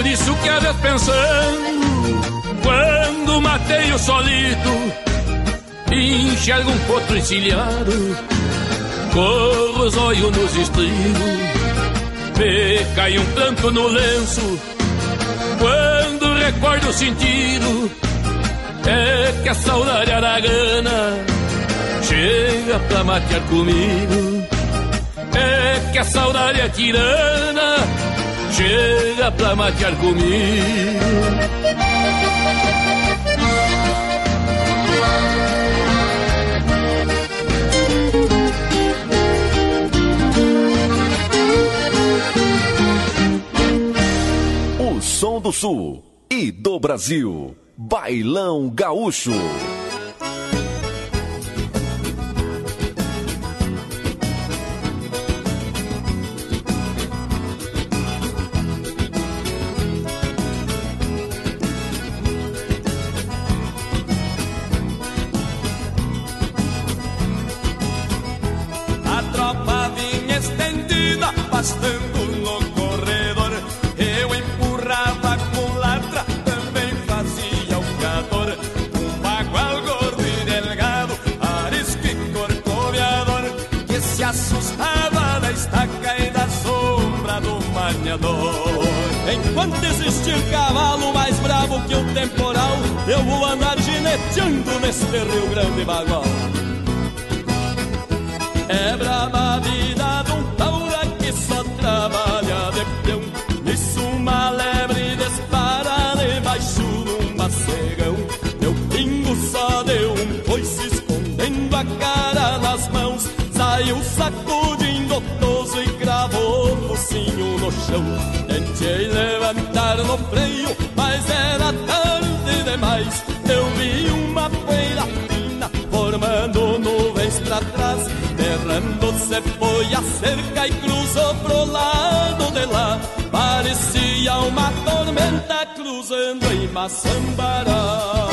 nisso que a vez pensando, quando matei o solito, enxergo um potro encilhado, corro os olhos nos estribos, me cai um pranto no lenço, quando recordo o sentido, é que a saudade aragana chega pra matear comigo. É que a saudade é tirana, chega pra matear comigo. O som do Sul e do Brasil. Bailão Gaúcho. A tropa vinha estendida, pastando no corredor. Eu empurrava com latra, também fazia o cador. Um bagual gordo e delgado, arisco e corcoveador, que se assustava da estaca e da sombra do maniador. Enquanto existir cavalo mais bravo que o temporal, eu vou andar gineteando neste Rio Grande bagual. É brava a vida de um taura que só trabalha de peão. Nisso uma lebre dispara debaixo de um macegão. Meu pingo só deu um coice escondendo a cara nas mãos. Saiu sacudindo o toso e cravou o focinho no chão. Tentei levantar no freio, mas era tarde demais. Eu vi uma poeira fina formando nuvens pra trás. Derrando-se foi a cerca e cruzou pro lado de lá. Parecia uma tormenta cruzando em Maçambará.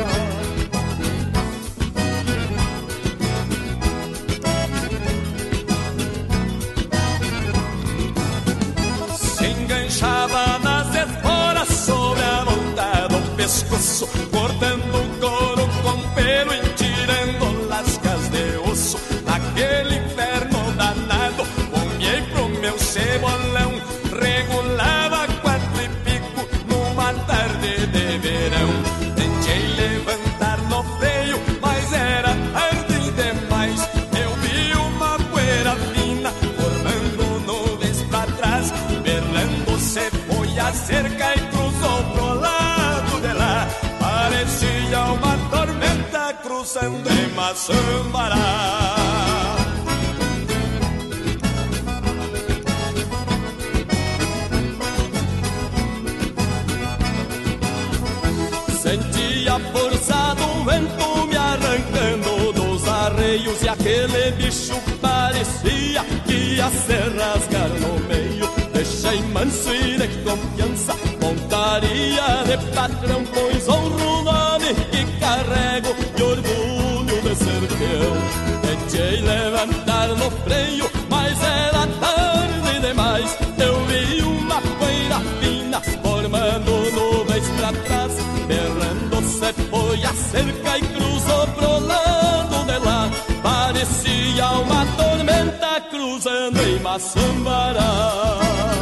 Se enganchava nas esporas sobre a volta do pescoço, cortando o couro com pelo e tirando lascas de osso. Naquele inferno danado, comiei pro meu cebolão, regulava 4 e pico numa tarde de verão. Tentei levantar no freio, mas era tarde demais. Eu vi uma poeira fina formando nuvens pra trás. Berrando-se foi a cerca e cruzou pro lado de lá. Parecia uma tormenta cruzando em Maçambará. Senti a força do vento me arrancando dos arreios, e aquele bicho parecia que ia se rasgar no meio. Deixei manso e de confiança, pontaria de patrão, pois honro o nome que carrego e orgulho de ser peão. Tentei levantar no freio, mas era tarde demais. Eu vi uma poeira fina formando nuvens pra trás. Berrando-se foi a cerca e cruzou pro lado de lá. Parecia uma tormenta cruzando em Maçambará.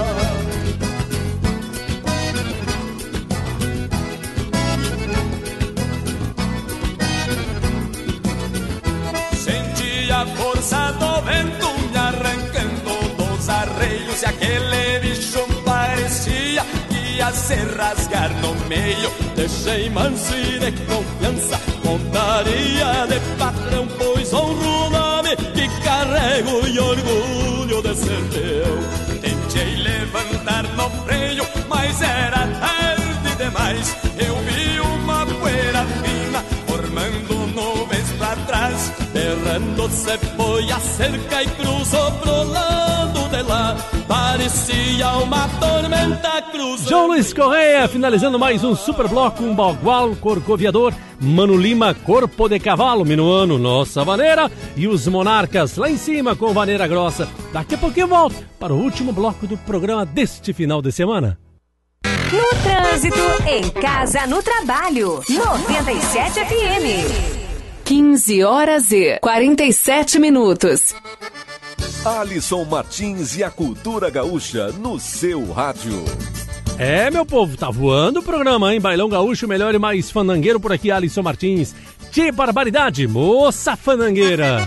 Senti a força do vento me arrancando dos arreios, e aquele bicho parecia que ia se rasgar no meio. Deixei manso e de confiança, pontaria de patrão, pois honro o nome que carrego e orgulho de ser teu. Tentei levantar no freio, mas era tarde demais. Eu vi uma poeira fina formando nuvens pra trás. Berrando-se foi a cerca e cruzou pro lado de lá. Parecia uma tormenta cruzando. João Luiz Correia finalizando mais um super bloco, um bagual corcoviador. Mano Lima, corpo de cavalo, minuano, nossa vaneira. E os monarcas lá em cima com vaneira grossa. Daqui a pouquinho eu volto para o último bloco do programa deste final de semana. No trânsito, em casa, no trabalho. 97 FM. 15 horas e 47 minutos. Alisson Martins e a cultura gaúcha no seu rádio. É, meu povo, tá voando o programa, hein? Bailão Gaúcho, melhor e mais fandangueiro por aqui, Alisson Martins. Que barbaridade, moça fandangueira.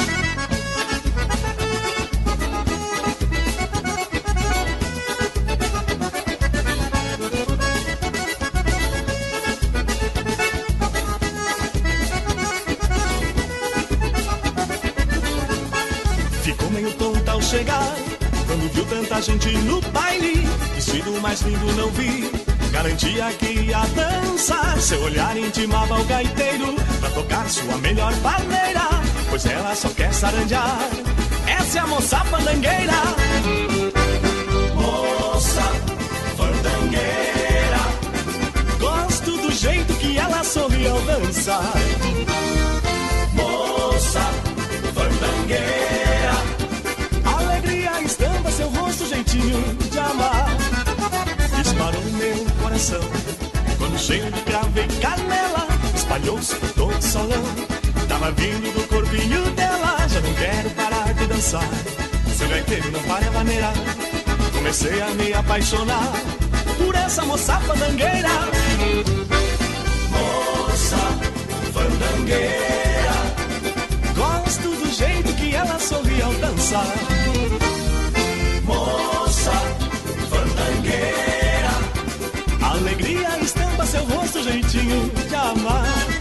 Ficou meio tonta ao chegar, quando viu tanta gente no baile. Vestido mais lindo não vi, garantia que ia dançar. Seu olhar intimava o gaiteiro pra tocar sua melhor maneira, pois ela só quer saranjar. Essa é a moça fandangueira. Moça fandangueira, gosto do jeito que ela sorri ao dançar. Moça fandangueira, alegria estampa seu rosto, jeitinho de amar. Disparou no meu coração, quando cheio de cravo e canela, espalhou-se por todo o salão. Tava vindo do corpinho dela, já não quero parar de dançar. Seu gaiteiro não para a maneira, comecei a me apaixonar por essa moça fandangueira. Moça fandangueira, gosto do jeito que ela sorri ao dançar. Moça fandangueira, alegria estampa seu rosto, jeitinho de amar.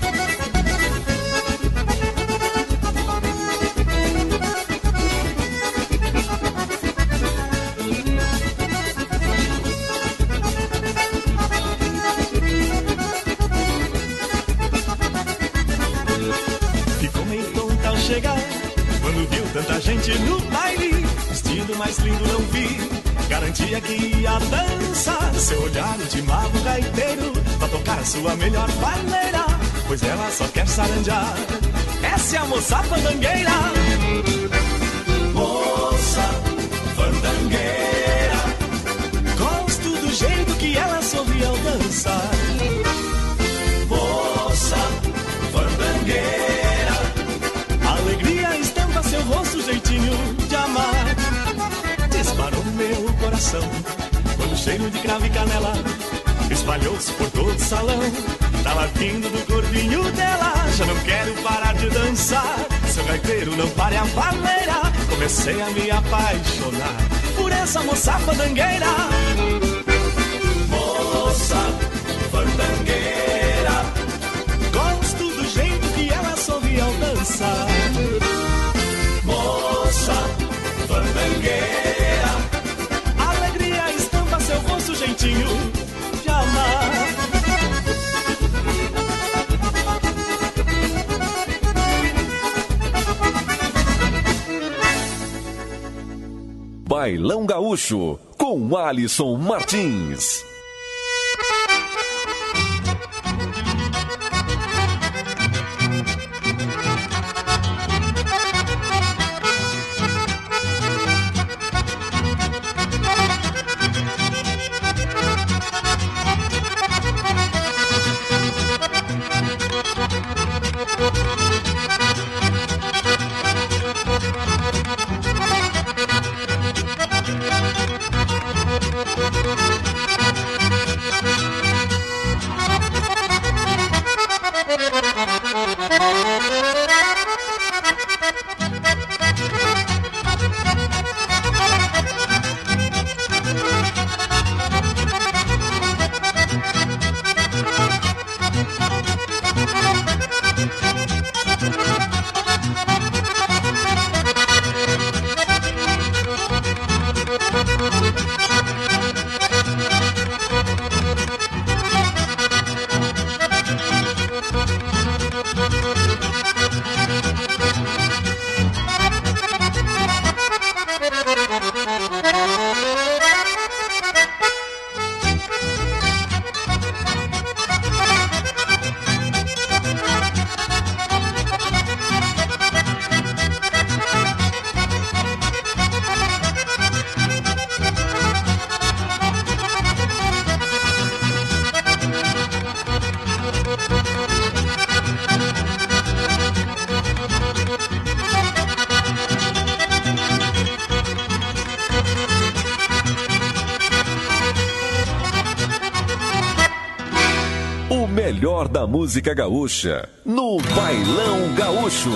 Ficou meio tonta ao chegar, quando viu tanta gente no baile. Vestido mais lindo não vi, garantia que ia dançar. Seu olhar intimava o gaiteiro pra tocar sua melhor maneira, pois ela só quer saranjar. Essa é a moça fandangueira. Moça fandangueira, gosto do jeito que ela sorri ao dançar. Moça fandangueira, alegria estampa seu rosto, jeitinho de amar. Disparou meu coração, quando o cheiro de cravo e canela espalhou-se por todo o salão. Tava vindo do corpinho dela, já não quero parar de dançar. Seu gaiteiro não pare a vaneira, comecei a me apaixonar por essa moça fandangueira. Moça fandangueira, gosto do jeito que ela sorri ao dançar. Moça fandangueira, alegria estampa seu rosto, jeitinho de amar. Bailão Gaúcho, com Alisson Martins. melhor da música gaúcha, no Bailão Gaúcho.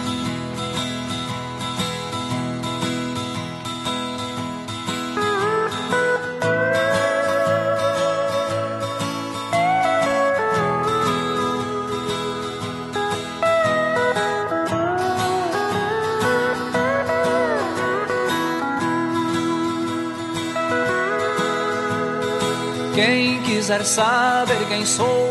Quem quiser saber quem sou,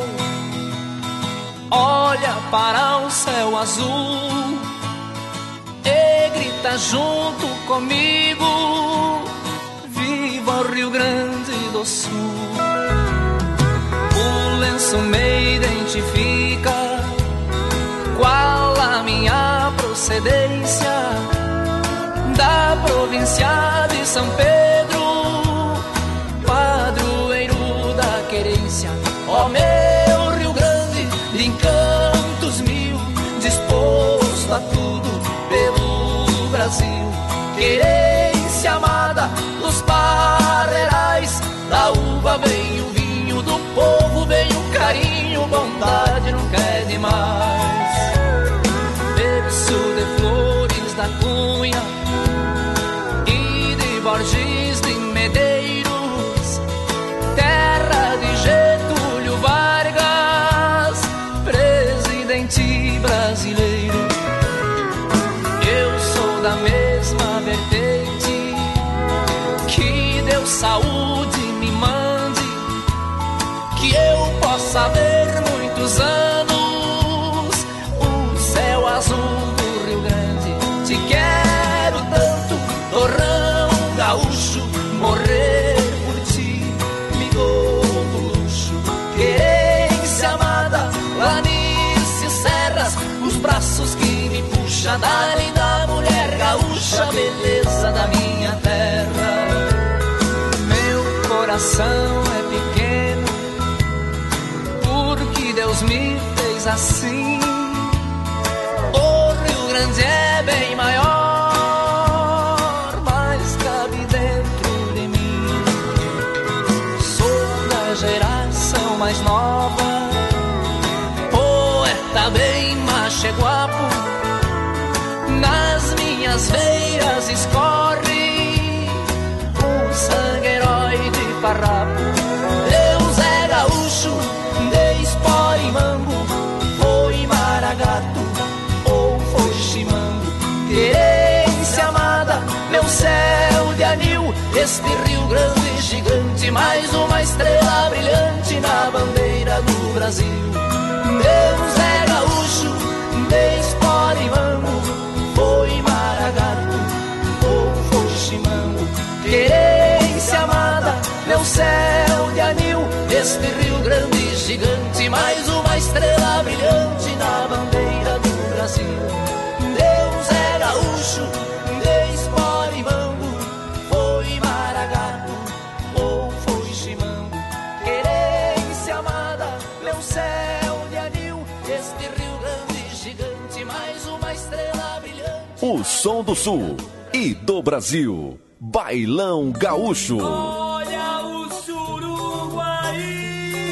olha para o céu azul e grita junto comigo: viva o Rio Grande do Sul. O lenço me identifica, qual a minha procedência, da província de São Pedro, padroeiro da querência. Ó meu Rio Grande, de encantos mil, disposto a tudo pelo Brasil. Querência amada dos parreirais, da uva vem o vinho, do povo vem o carinho, bondade nunca é demais. Berço de Flores da Cunha e de Borges de Medeiros, terra de Getúlio Vargas, presidente brasileiro. Eu sou da mesma vertente, que Deus saúde me mande, que eu possa ver muitos anos o céu azul do Rio Grande. Te quero tanto, torrão gaúcho, morrer por ti me dou do luxo. Querência amada, planícies, serras, os braços que me puxa da linda mulher gaúcha, beleza da minha terra. Meu coração é pequeno, porque Deus me fez assim. O Rio Grande é bem maior, mas cabe dentro de mim. Sou da geração mais nova, poeta bem macheguapo, nas minhas veias escorre o sangue herói de farrapo. Deus é gaúcho, de Esporimambo, foi Maragato ou foi Chimango. Querência amada, meu céu de anil, este Rio Grande gigante, mais uma estrela brilhante na bandeira do Brasil. Deus é gaúcho, de Esporimambo, foi Maragato ou foi Chimango. Querência amada, meu céu de anil, este Rio Grande gigante, mais uma estrela brilhante na bandeira do Brasil. Deus é gaúcho, de Esporimambo, foi Maragato ou foi Chimango. Querência amada, meu céu de anil, este Rio Grande gigante, mais uma estrela brilhante. O som do Sul e do Brasil. Bailão Gaúcho. Olha o Suruguari.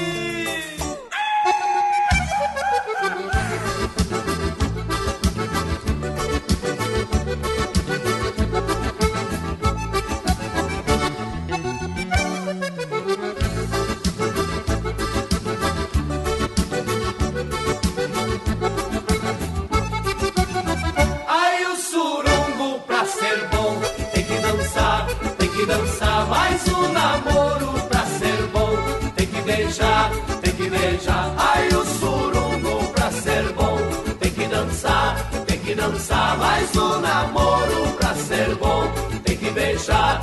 Ai, o surungo pra ser bom tem que dançar mais um namoro pra ser bom. Tem que beijar, ai o surungo pra ser bom. Tem que dançar mais um namoro pra ser bom. Tem que beijar.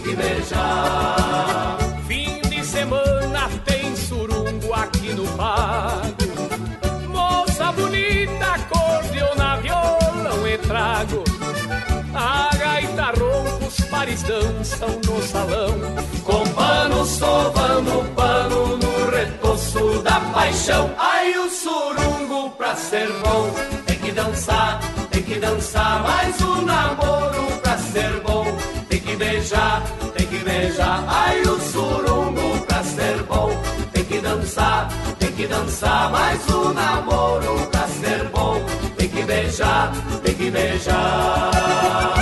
Fim de semana tem surungo aqui no pago. Moça bonita, acordeona, violão e trago. A gaita ronca, os pares dançam no salão, Com pano, sovando pano no retoço da paixão. Ai o surungo pra ser bom tem que dançar mais um namoro pra ser bom. Tem que beijar, ai o surungo pra ser bom. Tem que dançar que dançar, mas o namoro pra ser bom tem que beijar, tem que beijar.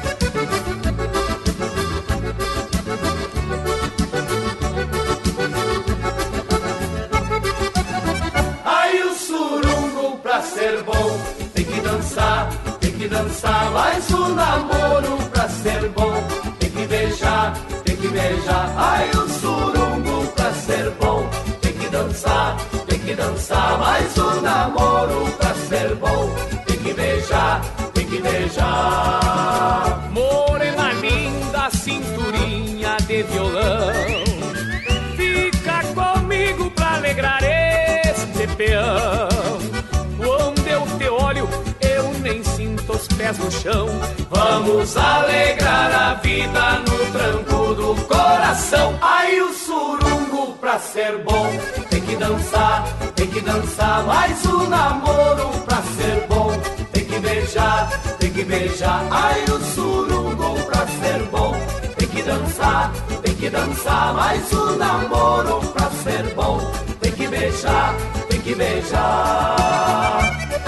Aí o surungo pra ser bom tem que dançar, mas o namoro pra ser bom tem que beijar, tem que beijar. Ai, o surungo pra ser bom tem que dançar, mas o namoro pra ser bom tem que beijar, tem que beijar. Morena linda, cinturinha de violão, fica comigo pra alegrar este peão. Quando eu te olho, eu nem sinto os pés no chão. Vamos alegrar a vida no tranco do coração. Ai, o surungo pra ser bom tem que dançar, mas o namoro pra ser bom tem que beijar, tem que beijar. Ai, o surungo pra ser bom tem que dançar, mas o namoro pra ser bom tem que beijar, tem que beijar.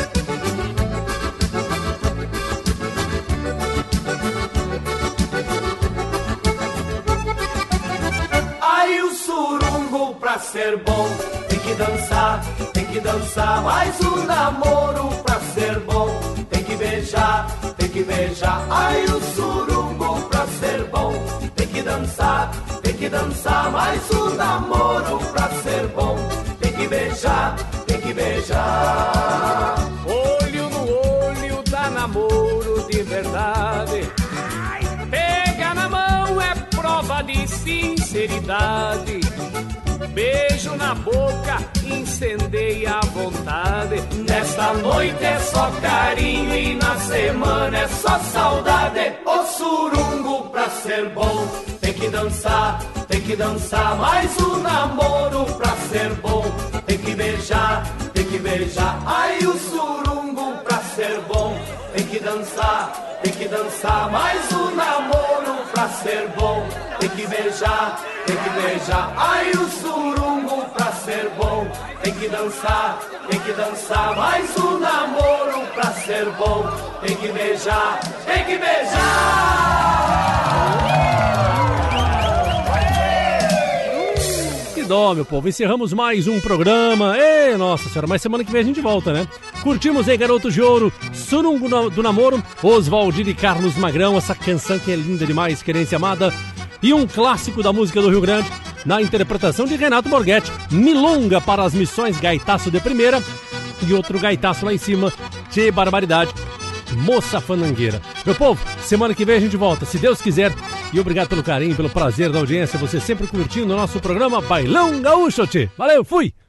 Aí o surungo pra ser bom tem que dançar, mas o namoro pra ser bom tem que beijar, tem que beijar. Aí o surungo pra ser bom tem que dançar, mas o namoro pra ser bom tem que beijar, tem que beijar. Olho no olho dá namoro de verdade, pega na mão é prova de sinceridade. Beijo na boca incendeia a vontade. Nesta noite é só carinho e na semana é só saudade. O surungo pra ser bom tem que dançar, mas o namoro pra ser bom tem que beijar, tem que beijar. Ai, o surungo pra ser bom tem que dançar, mas o namoro pra ser bom tem que beijar, tem que beijar. Ai, o surungo pra ser bom tem que dançar, mas o namoro pra ser bom tem que beijar, tem que beijar. Que dó, meu povo. Encerramos mais um programa. Ei, nossa senhora, mas semana que vem a gente volta, né? Curtimos aí Garotos de Ouro, Surungo do Namoro, Oswaldir e Carlos Magrão, essa canção que é linda demais, Querência Amada. E um clássico da música do Rio Grande, na interpretação de Renato Borghetti, Milonga para as Missões, gaitaço de primeira. E outro gaitaço lá em cima, Tchê Barbaridade, Moça Fanangueira. Meu povo, semana que vem a gente volta, se Deus quiser. E obrigado pelo carinho, pelo prazer da audiência, você sempre curtindo o nosso programa Bailão Gaúcho, tchê. Valeu, fui!